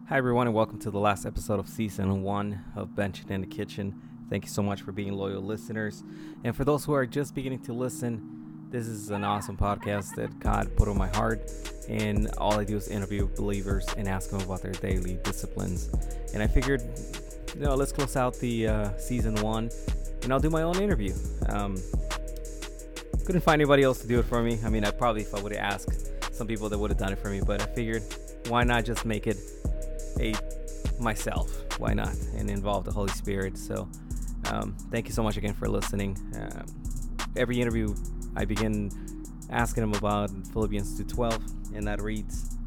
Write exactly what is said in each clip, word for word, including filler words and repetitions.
Hi everyone and welcome to the last episode of season one of Benching in the Kitchen. Thank you so much for being loyal listeners. And for those who are just beginning to listen, this is an awesome podcast that God put on my heart. And all I do is interview believers and ask them about their daily disciplines. And I figured, you know, let's close out the uh, season one and I'll do my own interview. Um, couldn't find anybody else to do it for me. I mean, I probably, if I would have asked some people that would have done it for me, but I figured why not just make it a myself, why not, and involve the Holy Spirit. So um, thank you so much again for listening. Um, every interview I begin asking them about Philippians two twelve, and that reads,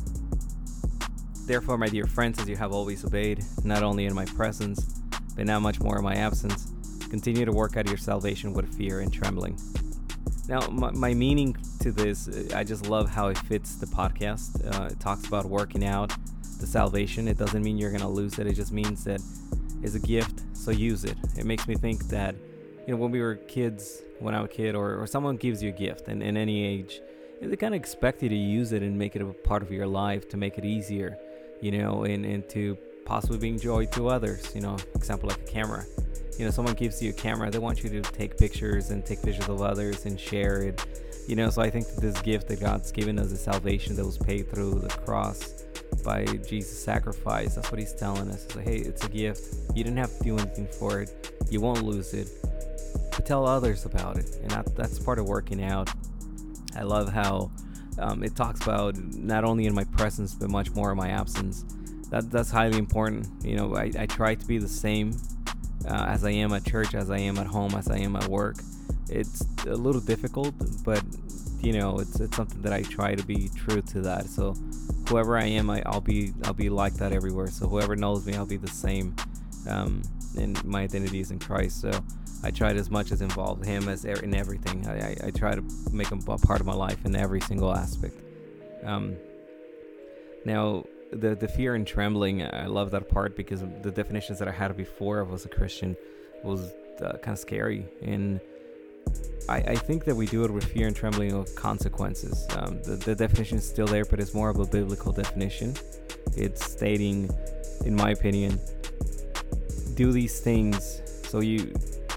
"Therefore, my dear friends, as you have always obeyed, not only in my presence, but now much more in my absence, continue to work out your salvation with fear and trembling." Now, my, my meaning to this, I just love how it fits the podcast. Uh, it talks about working out the salvation. It doesn't mean you're going to lose it. It just means that it's a gift, so use it. It makes me think that, you know, when we were kids, when I was a kid, or, or someone gives you a gift, and in any age, they kind of expect you to use it and make it a part of your life to make it easier, you know, and, and to possibly bring joy to others. You know, example like a camera. You know, someone gives you a camera, they want you to take pictures and take pictures of others and share it. You know, so I think that this gift that God's given us, the salvation that was paid through the cross by Jesus' sacrifice, that's what he's telling us. It's like, hey, it's a gift. You didn't have to do anything for it. You won't lose it. But tell others about it. And that, that's part of working out. I love how um, it talks about not only in my presence, but much more in my absence. That That's highly important. You know, I, I try to be the same uh, as I am at church, as I am at home, as I am at work. It's a little difficult, but, you know, it's it's something that I try to be true to that. So whoever I am, I, I'll be I'll be like that everywhere. So whoever knows me, I'll be the same. Um, and my identity is in Christ. So I try to as much as involve him as er- in everything. I, I, I try to make him a part of my life in every single aspect. Um, now, the the fear and trembling, I love that part because the definitions that I had before I was a Christian was uh, kind of scary. And I, I think that we do it with fear and trembling of consequences. Um, the, the definition is still there, but it's more of a biblical definition. It's stating, in my opinion, do these things so you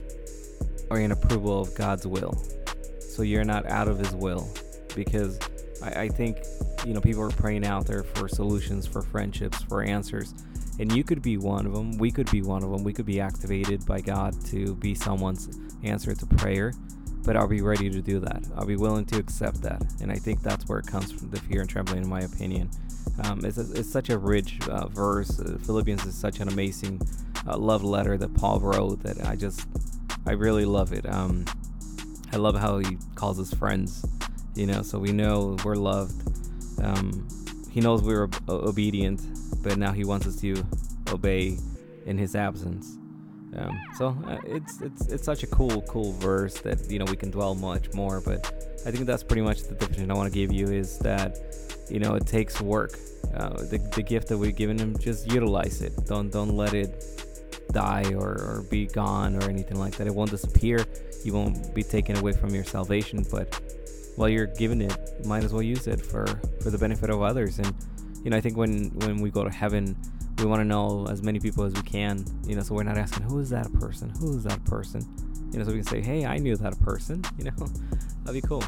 are in approval of God's will. So you're not out of his will. Because I, I think, you know, people are praying out there for solutions, for friendships, for answers. And you could be one of them. We could be one of them. We could be activated by God to be someone's answer to prayer. But are we ready to do that? Are we willing to accept that? And I think that's where it comes from, the fear and trembling, in my opinion. Um, it's, a, it's such a rich uh, verse. Uh, Philippians is such an amazing uh, love letter that Paul wrote that I just, I really love it. Um, I love how he calls us friends, you know, so we know we're loved. Um, he knows we're ob- obedient, but now he wants us to obey in his absence. Um, so uh, it's it's it's such a cool cool verse that, you know, we can dwell much more, but I think that's pretty much the definition I want to give you, is that, you know, it takes work. Uh, the the gift that we've given him, just utilize it. Don't don't let it die or, or be gone or anything like that. It won't disappear. You won't be taken away from your salvation, but while you're giving it, might as well use it for, for the benefit of others. And, you know, I think when, when we go to heaven, we want to know as many people as we can, you know, so we're not asking, who is that person? Who is that person? You know, so we can say, hey, I knew that person, you know, that'd be cool.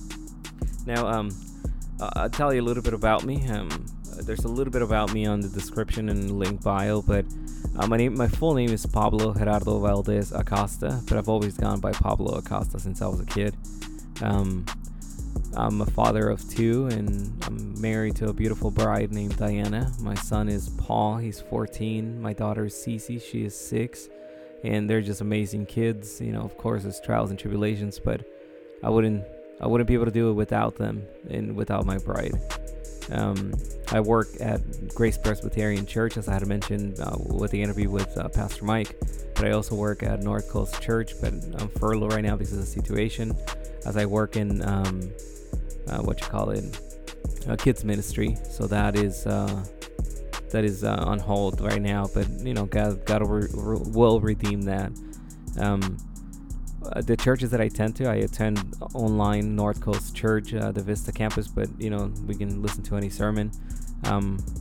Now, um, I'll tell you a little bit about me. Um, there's a little bit about me on the description and link bio, but uh, my name, my full name is Pablo Gerardo Valdez Acosta, but I've always gone by Pablo Acosta since I was a kid. Um, I'm a father of two, and I'm married to a beautiful bride named Diana. My son is Paul. He's fourteen. My daughter is Cece. She is six. And they're just amazing kids. You know, of course, there's trials and tribulations, but I wouldn't I wouldn't be able to do it without them and without my bride. Um, I work at Grace Presbyterian Church, as I had mentioned uh, with the interview with uh, Pastor Mike. But I also work at North Coast Church, but I'm furloughed right now because of the situation. As I work in um, Uh, what you call it, uh, kids ministry. So that is uh, that is uh, on hold right now. But, you know, God, God will, re- will redeem that. Um, uh, the churches that I tend to, I attend online North Coast Church, uh, the Vista campus. But, you know, we can listen to any sermon. Um,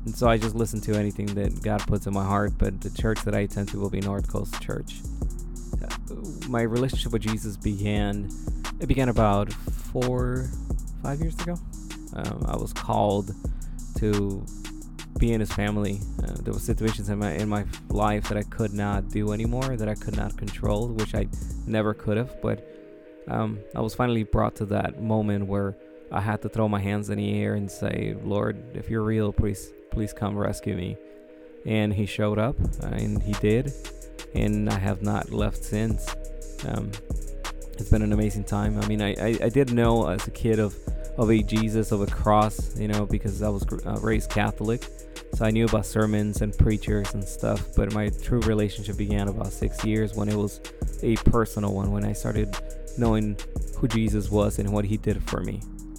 and so I just listen to anything that God puts in my heart. But the church that I attend to will be North Coast Church. Uh, my relationship with Jesus began. It began about four, five years ago. Um, I was called to be in His family. Uh, there were situations in my in my life that I could not do anymore, that I could not control, which I never could have. But um, I was finally brought to that moment where I had to throw my hands in the air and say, "Lord, if you're real, please, please come rescue me." And He showed up, uh, and He did, and I have not left since. Um, it's been an amazing time. I mean, I, I, I did know as a kid of of a Jesus, of a cross, you know, because I was uh, raised Catholic. So I knew about sermons and preachers and stuff, but my true relationship began about six years when it was a personal one, when I started knowing who Jesus was and what He did for me.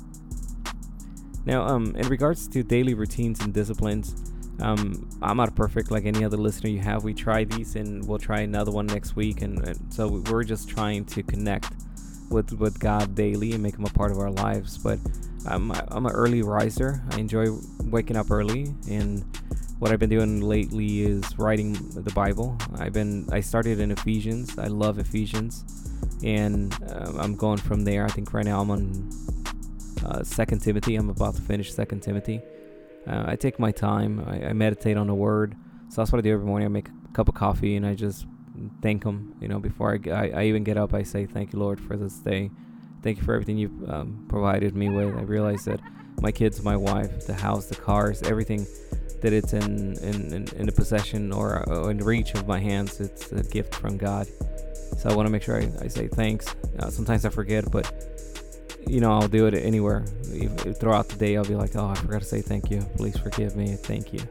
Now, um, in regards to daily routines and disciplines, um, I'm not perfect like any other listener you have. We try these, and we'll try another one next week, and, and so we're just trying to connect with with God daily and make Him a part of our lives. But I'm I'm an early riser. I enjoy waking up early, and what I've been doing lately is writing the Bible. I've been I started in Ephesians. I love Ephesians, and uh, I'm going from there. I think right now I'm on uh, Second Timothy. I'm about to finish Second Timothy. Uh, I take my time. I, I meditate on the Word. So that's what I do every morning. I make a cup of coffee and I just thank Him. You know, before I, I, I even get up, I say, "Thank you, Lord, for this day. Thank you for everything you've um, provided me with." I realize that my kids, my wife, the house, the cars, everything that it's in in, in, in the possession or, or in reach of my hands, it's a gift from God. So I want to make sure I, I say thanks. Uh, sometimes I forget, but you know, I'll do it anywhere. If, throughout the day, I'll be like, "Oh, I forgot to say thank you. Please forgive me. Thank you."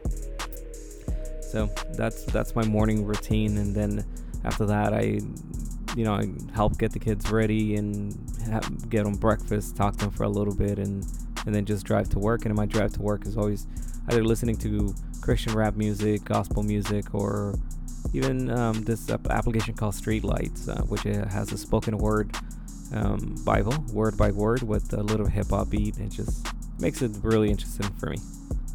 So that's that's my morning routine, and then after that, I, you know, I help get the kids ready and have, get them breakfast, talk to them for a little bit, and and then just drive to work. And my drive to work is always either listening to Christian rap music, gospel music, or even um, this application called Streetlights, uh, which has a spoken word um, Bible, word by word, with a little hip hop beat. It just makes it really interesting for me.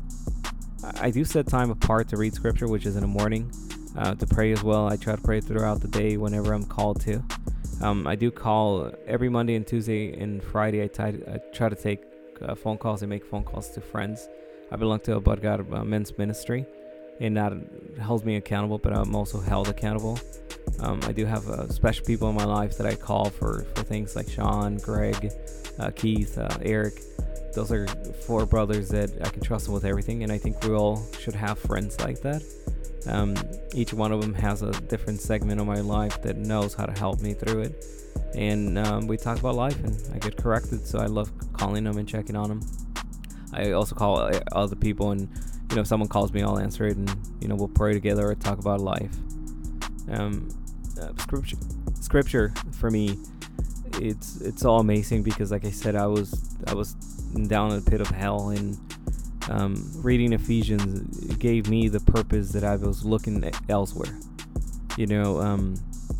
I do set time apart to read scripture, which is in the morning, uh, to pray as well. I try to pray throughout the day whenever I'm called to. Um, I do call every Monday and Tuesday and Friday. I, t- I try to take uh, phone calls and make phone calls to friends. I belong to a But God uh, men's ministry, and that holds me accountable, but I'm also held accountable. Um, I do have uh, special people in my life that I call for, for things like Sean, Greg, uh, Keith, uh, Eric. Those are four brothers that I can trust them with everything, and I think we all should have friends like that. Um, each one of them has a different segment of my life that knows how to help me through it, and um, we talk about life, and I get corrected, so I love calling them and checking on them. I also call other people, and you know, if someone calls me, I'll answer it, and you know, we'll pray together or talk about life. Um, uh, scripture, scripture for me, it's it's all amazing because, like I said, I was I was down in the pit of hell, and um, reading Ephesians gave me the purpose that I was looking at elsewhere. You know, um,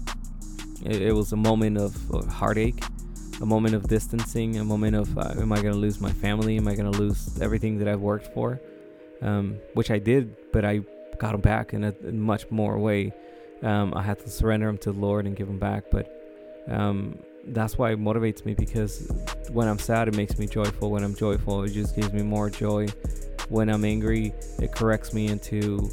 it, it was a moment of, of heartache, a moment of distancing, a moment of uh, am I going to lose my family? Am I going to lose everything that I've worked for? Um, which I did, but I got them back in a, in much more way. Um, I had to surrender them to the Lord and give them back, but um, that's why it motivates me, because when I'm sad, it makes me joyful. When I'm joyful, it just gives me more joy. When I'm angry, it corrects me into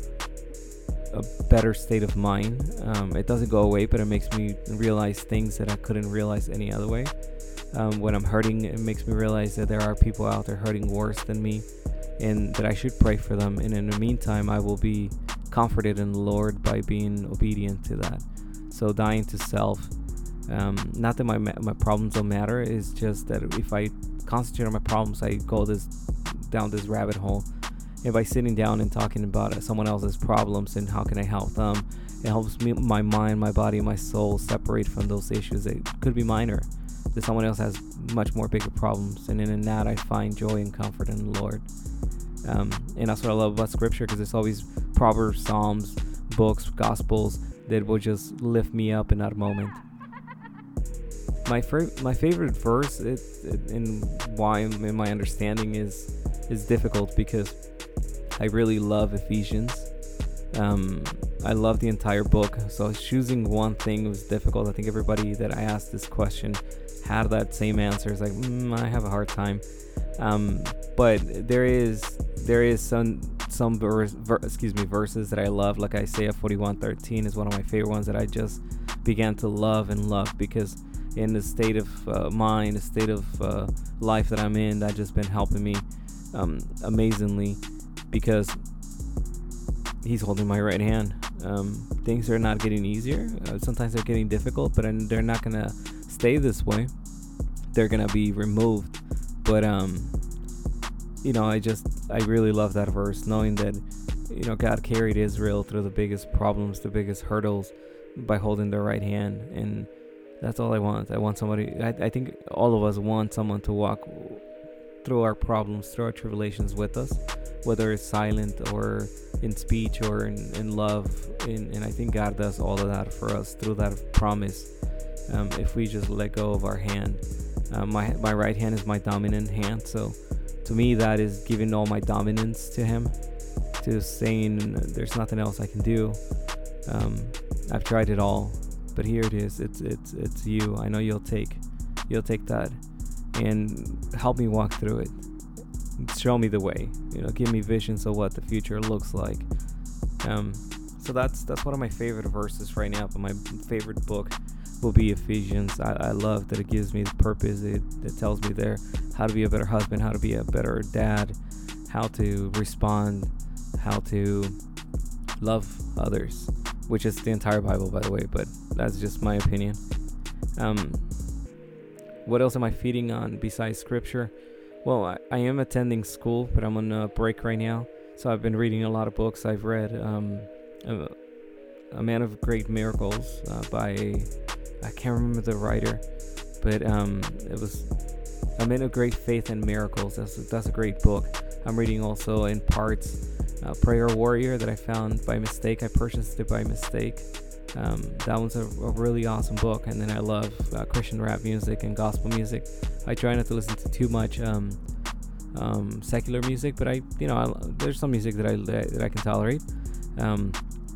a better state of mind. Um, it doesn't go away, but it makes me realize things that I couldn't realize any other way. Um, when I'm hurting, it makes me realize that there are people out there hurting worse than me, and that I should pray for them. And in the meantime, I will be comforted in the Lord by being obedient to that. So dying to self. Um, not that my my problems don't matter. It's just that if I concentrate on my problems, I go this down this rabbit hole. And by sitting down and talking about someone else's problems and how can I help them, it helps me, my mind, my body, my soul separate from those issues that could be minor. That someone else has much more bigger problems, and in that I find joy and comfort in the Lord. Um, and that's what I love about Scripture, because it's always Proverbs, Psalms, books, Gospels that will just lift me up in that moment. My fir- my favorite verse, it, it, and why in my understanding is is difficult, because I really love Ephesians. Um, I love the entire book. So choosing one thing was difficult. I think everybody that I asked this question had that same answer. It's like, mm, I have a hard time. Um, but there is there is some some verse, ver, excuse me verses that I love. Like Isaiah forty-one thirteen is one of my favorite ones that I just began to love and love, because in the state of uh, mind, the state of uh, life that I'm in, that just been helping me um, amazingly, because He's holding my right hand. Um, things are not getting easier. Uh, sometimes they're getting difficult, but they're not gonna stay this way. They're gonna be removed. But um, you know, I just I really love that verse, knowing that you know God carried Israel through the biggest problems, the biggest hurdles, by holding their right hand, and that's all I want. I want somebody. I, I think all of us want someone to walk through our problems, through our tribulations with us, whether it's silent or in speech or in, in love. In, and I think God does all of that for us through that promise. Um, if we just let go of our hand, uh, my my right hand is my dominant hand. So to me, that is giving all my dominance to Him, to saying there's nothing else I can do. Um, I've tried it all, but here it is. It's it's it's you. I know you'll take you'll take that and help me walk through it. Show me the way. You know, give me visions of what the future looks like. Um, so that's that's one of my favorite verses right now. But my favorite book will be Ephesians. I, I love that it gives me the purpose. It, it tells me there how to be a better husband, how to be a better dad, how to respond, how to love others, which is the entire Bible, by the way, but that's just my opinion. Um, what else am I feeding on besides scripture? Well, I, I am attending school, but I'm on a break right now, so I've been reading a lot of books. I've read um, a, a Man of Great Miracles uh, by, I can't remember the writer, but um, it was A Man of Great Faith and Miracles. That's, that's a great book. I'm reading also in parts uh, Prayer Warrior that I found by mistake. I purchased it by mistake. Um, that one's a, a really awesome book. And then I love uh, Christian rap music and gospel music. I try not to listen to too much um, um, secular music, but I, you know, I, there's some music that I that I can tolerate. Um,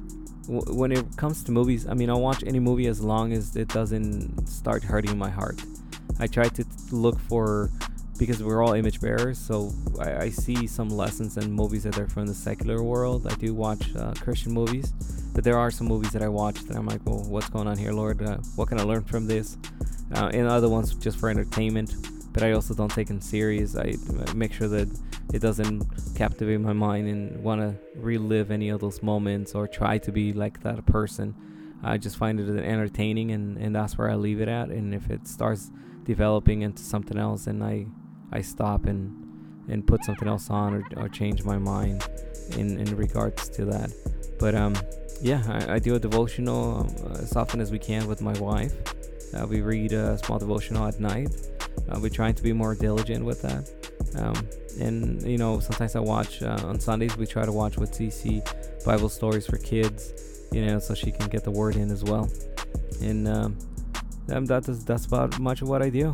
w- when it comes to movies, I mean, I'll watch any movie as long as it doesn't start hurting my heart. I try to look for, because we're all image bearers, so I, I see some lessons in movies that are from the secular world. I do watch uh, Christian movies, but there are some movies that I watch that I'm like, well, what's going on here, Lord? Uh, what can I learn from this? Uh, and other ones just for entertainment, but I also don't take them serious. I make sure that it doesn't captivate my mind and want to relive any of those moments or try to be like that person. I just find it entertaining, and, and that's where I leave it at. And if it starts developing into something else, then I I stop and and put something else on, or, or change my mind in, in regards to that. But um yeah, I, I do a devotional um, as often as we can with my wife. Uh, we read a small devotional at night. Uh, we're trying to be more diligent with that. Um, and, you know, sometimes I watch, uh, on Sundays, we try to watch with Cece Bible stories for kids, you know, so she can get the word in as well. And um, that is, that's about much of what I do.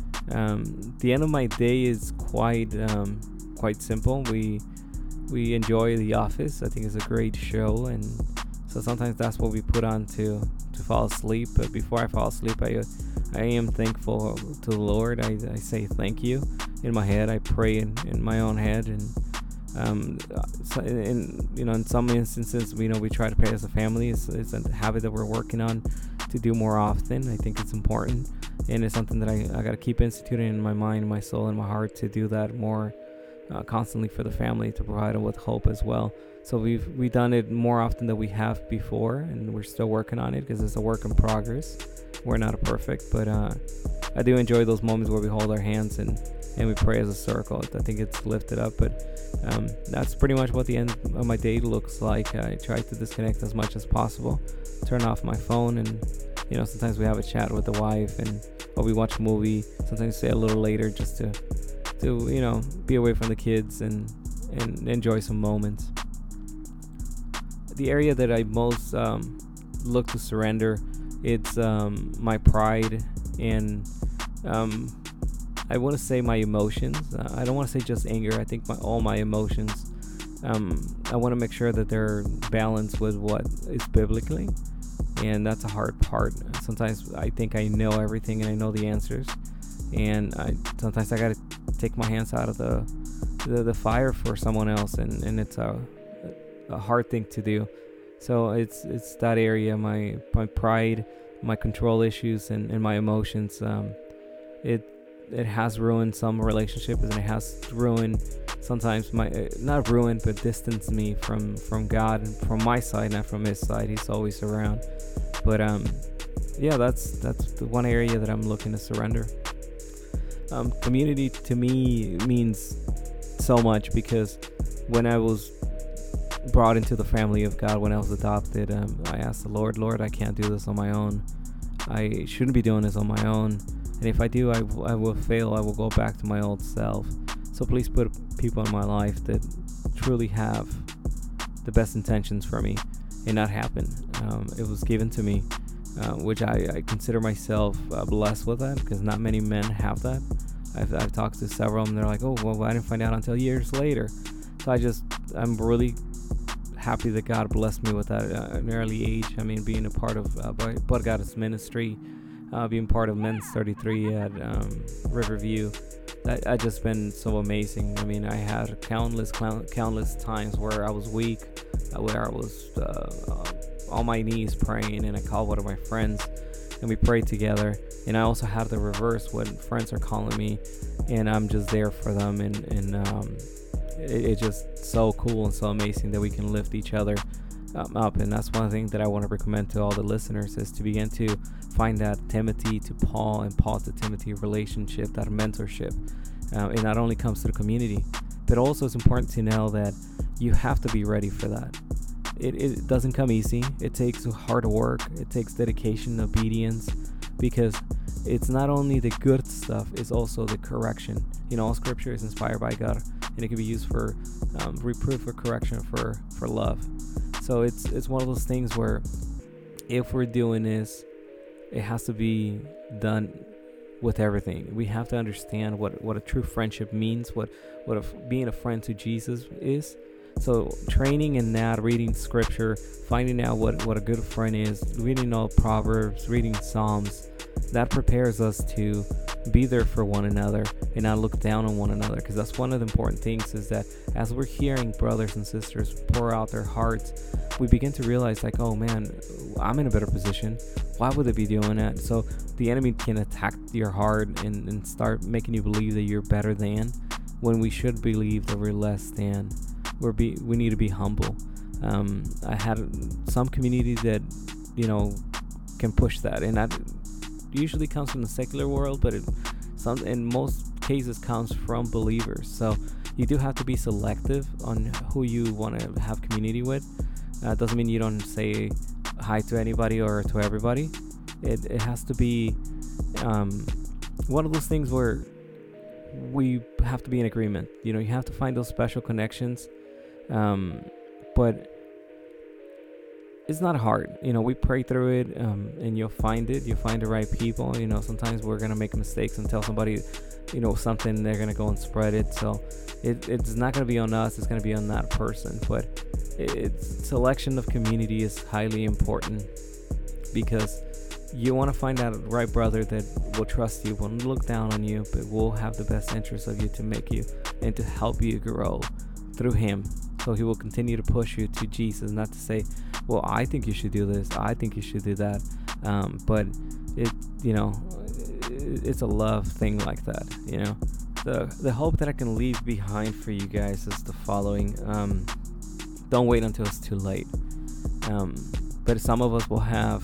Um, the end of my day is quite um, quite simple. We we enjoy The Office. I think it's a great show, and so sometimes that's what we put on to, to fall asleep. But before I fall asleep, I I am thankful to the Lord. I, I say thank you in my head. I pray in, in my own head, and um, so in you know in some instances, you know, we try to pray as a family. It's, it's a habit that we're working on to do more often. I think it's important, and it's something that I, I got to keep instituting in my mind, my soul, and my heart to do that more uh, constantly for the family, to provide them with hope as well. So we've we done it more often than we have before, and we're still working on it because it's a work in progress. We're not perfect, but uh, I do enjoy those moments where we hold our hands and, and we pray as a circle. I think it's lifted up, but um, that's pretty much what the end of my day looks like. I try to disconnect as much as possible, turn off my phone, and you know, sometimes we have a chat with the wife, and or we watch a movie. Sometimes stay a little later just to, to you know, be away from the kids and and enjoy some moments. The area that I most um, look to surrender, it's um, my pride and um, I want to say my emotions. Uh, I don't want to say just anger. I think my all my emotions um, I want to make sure that they're balanced with what is biblically, and that's a hard part. Sometimes I think I know everything and I know the answers, and I sometimes I gotta take my hands out of the the, the fire for someone else, and, and it's a a hard thing to do. So it's it's that area, my my pride, my control issues, and, and my emotions. Um, it it has ruined some relationships, and it has ruined sometimes my uh, not ruined but distanced me from from God, from my side, not from His side. He's always around. But um, yeah, that's that's the one area that I'm looking to surrender. Um, community to me means so much, because when I was brought into the family of God, when I was adopted, um, I asked the Lord, Lord, I can't do this on my own. I shouldn't be doing this on my own. And if I do, I, w- I will fail. I will go back to my old self. So please put people in my life that truly have the best intentions for me. And that happened. Um, it was given to me, uh, which I, I consider myself uh, blessed with that, because not many men have that. I've, I've talked to several of them. They're like, oh, well, I didn't find out until years later. So I just, I'm really happy that God blessed me with that uh, at an early age. I mean, being a part of uh, But God's ministry, uh, being part of Men's thirty-three at um, Riverview, that, that just been so amazing. I mean, I had countless, countless times where I was weak, uh, where I was uh, uh, on my knees praying, and I called one of my friends, and we prayed together. And I also have the reverse, when friends are calling me, and I'm just there for them, and and um, it's just so cool and so amazing that we can lift each other um, up. And that's one thing that I want to recommend to all the listeners, is to begin to find that Timothy to Paul and Paul to Timothy relationship, that mentorship. Uh, it not only comes to the community, but also it's important to know that you have to be ready for that. It, it doesn't come easy. It takes hard work. It takes dedication, obedience, because it's not only the good stuff, it's also the correction. You know, all scripture is inspired by God, and it can be used for um, reproof, for correction, for, for love. So it's it's one of those things where if we're doing this, it has to be done with everything. We have to understand what, what a true friendship means, what, what a, being a friend to Jesus is. So training in that, reading scripture, finding out what, what a good friend is, reading all Proverbs, reading Psalms, that prepares us to be there for one another and not look down on one another. Because that's one of the important things, is that as we're hearing brothers and sisters pour out their hearts, we begin to realize, like, oh man, I'm in a better position. Why would they be doing that? So the enemy can attack your heart and, and start making you believe that you're better than, when we should believe that we're less than. We're be, we need to be humble. Um, I had some community that, you know, can push that, and that usually comes from the secular world, but it, some in most cases comes from believers. So you do have to be selective on who you want to have community with. Uh, doesn't mean you don't say hi to anybody or to everybody. It it has to be um, one of those things where we have to be in agreement. You know, you have to find those special connections. Um, but it's not hard. You know, we pray through it, um, and you'll find it. You'll find the right people. You know, sometimes we're going to make mistakes and tell somebody, you know, something, they're going to go and spread it. So it, it's not going to be on us. It's going to be on that person. But it, it's selection of community is highly important, because you want to find that right brother that will trust you, won't look down on you, but will have the best interest of you to make you and to help you grow through him. So he will continue to push you to Jesus, not to say, well, I think you should do this, I think you should do that. Um, but it, you know, it, it's a love thing like that, you know. The the hope that I can leave behind for you guys is the following. Um, don't wait until it's too late. Um, but some of us will have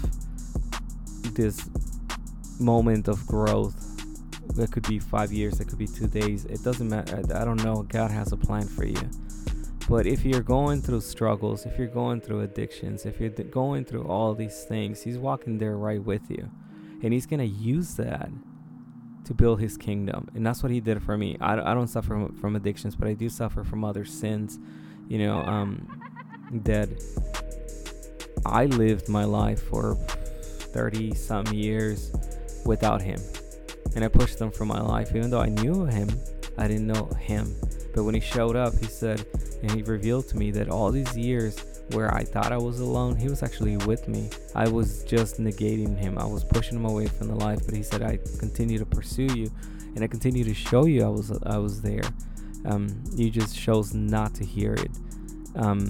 this moment of growth. That could be five years, that could be two days. It doesn't matter. I, I don't know. God has a plan for you. But if you're going through struggles, if you're going through addictions, if you're th- going through all these things, he's walking there right with you. And he's going to use that to build his kingdom. And that's what he did for me. I, I don't suffer from, from addictions, but I do suffer from other sins, you know, um, that I lived my life for thirty some years without him. And I pushed them from my life. Even though I knew him, I didn't know him. But when he showed up, he said, And he revealed to me that all these years where I thought I was alone, he was actually with me. I was just negating him. I was pushing him away from the life, but he said, I continue to pursue you, and I continue to show you I was I was there. Um, you just chose not to hear it. Um,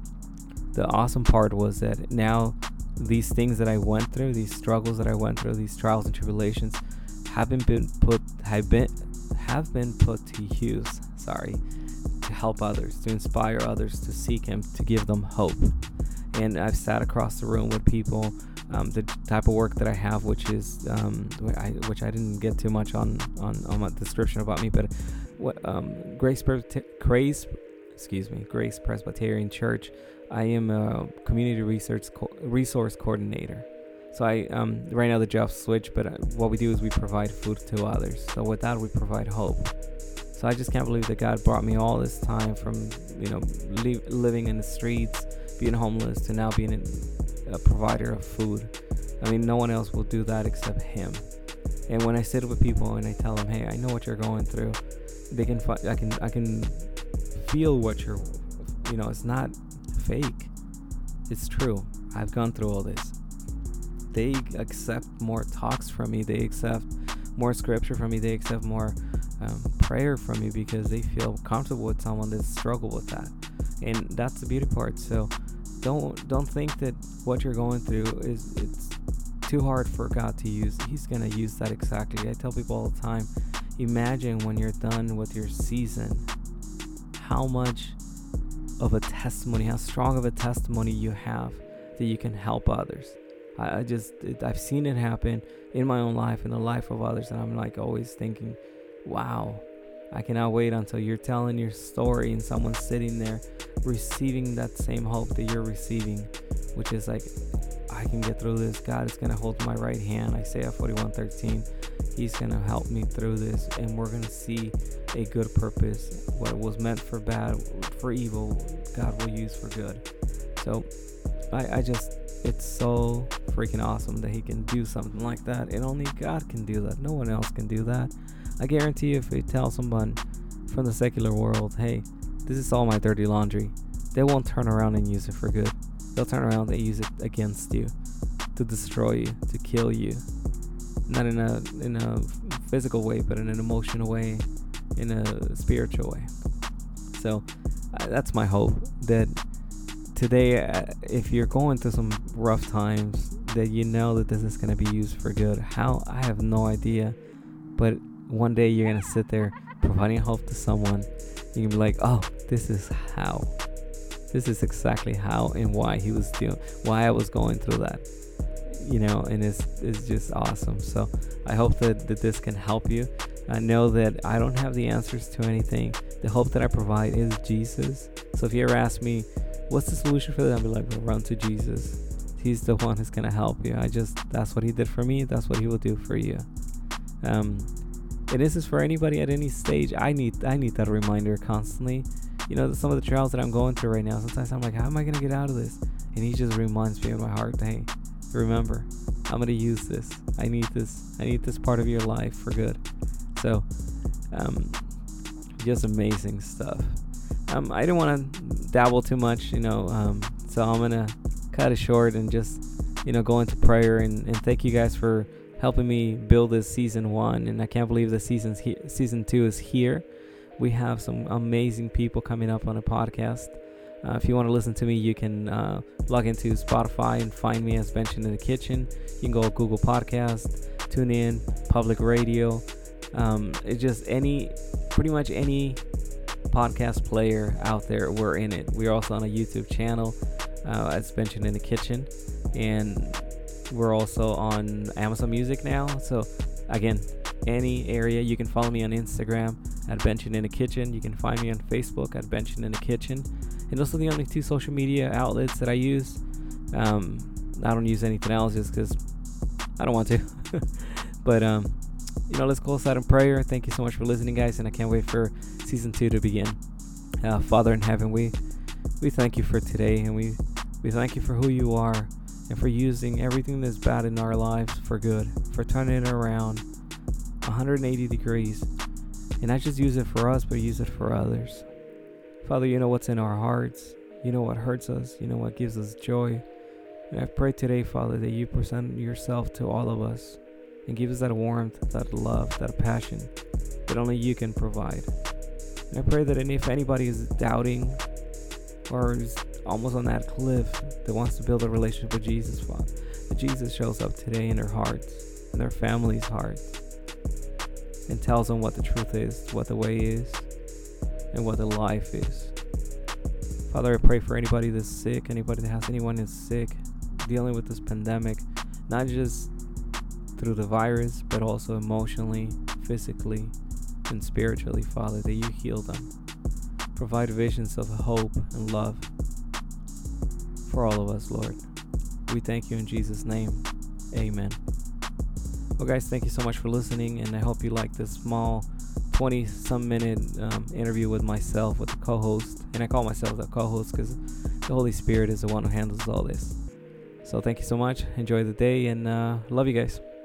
the awesome part was that now these things that I went through, these struggles that I went through, these trials and tribulations, haven't been put have been have been put to use. Sorry. To help others, to inspire others to seek him, to give them hope. And I've sat across the room with people, um, the type of work that I have, which is um, I, which I didn't get too much on on, on my description about me, but what um, Grace Grace excuse me Grace Presbyterian Church. I am a community research co- resource coordinator. So I um, right now the job switched, but what we do is we provide food to others. So with that, we provide hope. So I just can't believe that God brought me all this time from, you know, li- living in the streets, being homeless, to now being a provider of food. I mean, no one else will do that except him. And when I sit with people and I tell them, hey, I know what you're going through, they can, fi- I can, I can feel what you're, you know, it's not fake. It's true. I've gone through all this. They accept more talks from me. They accept more scripture from me. They accept more um, prayer from me because they feel comfortable with someone that's struggled with that. And that's the beauty part. So don't don't think that what you're going through is it's too hard for God to use. He's going to use that exactly. I tell people all the time, imagine when you're done with your season, how much of a testimony, how strong of a testimony you have that you can help others. I, I just, it, I've seen it happen in my own life, in the life of others, and I'm like always thinking, wow, I cannot wait until you're telling your story and someone's sitting there receiving that same hope that you're receiving, which is like, I can get through this. God is going to hold my right hand. Isaiah forty-one thirteen. He's going to help me through this, and we're going to see a good purpose. What was meant for bad, for evil, God will use for good. So I, I just, it's so freaking awesome that he can do something like that, and only God can do that. No one else can do that. I guarantee you, if you tell someone from the secular world, hey, this is all my dirty laundry, they won't turn around and use it for good. They'll turn around and use it against you, to destroy you, to kill you. Not in a in a physical way, but in an emotional way, in a spiritual way. So uh, that's my hope, that today, uh, if you're going through some rough times, that you know that this is going to be used for good. How? I have no idea. But one day you're going to sit there providing hope to someone. You can be like, oh, this is how. This is exactly how and why he was doing, why I was going through that. You know, and it's, it's just awesome. So I hope that, that this can help you. I know that I don't have the answers to anything. The hope that I provide is Jesus. So if you ever ask me, what's the solution for that? I'll be like, well, run to Jesus. He's the one who's going to help you. I just, that's what he did for me. That's what he will do for you. Um, and this is for anybody at any stage. I need, I need that reminder constantly. You know, some of the trials that I'm going through right now, sometimes I'm like, how am I going to get out of this? And he just reminds me in my heart, hey, remember, I'm going to use this. I need this. I need this part of your life for good. So, um, just amazing stuff. Um, I don't want to dabble too much, you know, um, so I'm going to cut it short and just, you know, go into prayer. And, and thank you guys for helping me build this season one. And I can't believe the season's he- season two is here. We have some amazing people coming up on a podcast. Uh, if you want to listen to me, you can uh, log into Spotify and find me as Benchin in the Kitchen. You can go to Google Podcast, TuneIn, Public Radio. Um, it's just any, pretty much any podcast player out there, we're in it. We're also on a YouTube channel uh, as Benchin in the Kitchen. And we're also on Amazon Music now. So again, any area, you can follow me on Instagram at Benchin in the Kitchen. You can find me on Facebook at Benchin in the Kitchen. And those are the only two social media outlets that I use. Um, I don't use anything else just because I don't want to. But, um, you know, let's go outside in prayer. Thank you so much for listening, guys. And I can't wait for season two to begin. Uh, Father in heaven, we we thank you for today. And we, we thank you for who you are. And for using everything that's bad in our lives for good. For turning it around one hundred eighty degrees. And not just use it for us, but use it for others. Father, you know what's in our hearts. You know what hurts us. You know what gives us joy. And I pray today, Father, that you present yourself to all of us and give us that warmth, that love, that passion that only you can provide. And I pray that if anybody is doubting or is almost on that cliff that wants to build a relationship with Jesus, Father, that Jesus shows up today in their hearts, in their family's hearts, and tells them what the truth is, what the way is, and what the life is. Father, I pray for anybody that's sick, anybody that has anyone that's sick, dealing with this pandemic, not just through the virus, but also emotionally, physically, and spiritually, Father, that you heal them. Provide visions of hope and love for all of us, Lord. We thank you in Jesus' name. Amen. Well, guys, thank you so much for listening, and I hope you liked this small twenty-some minute um, interview with myself, with the co-host. And I call myself the co-host because the Holy Spirit is the one who handles all this. So thank you so much. Enjoy the day, and uh, love you guys.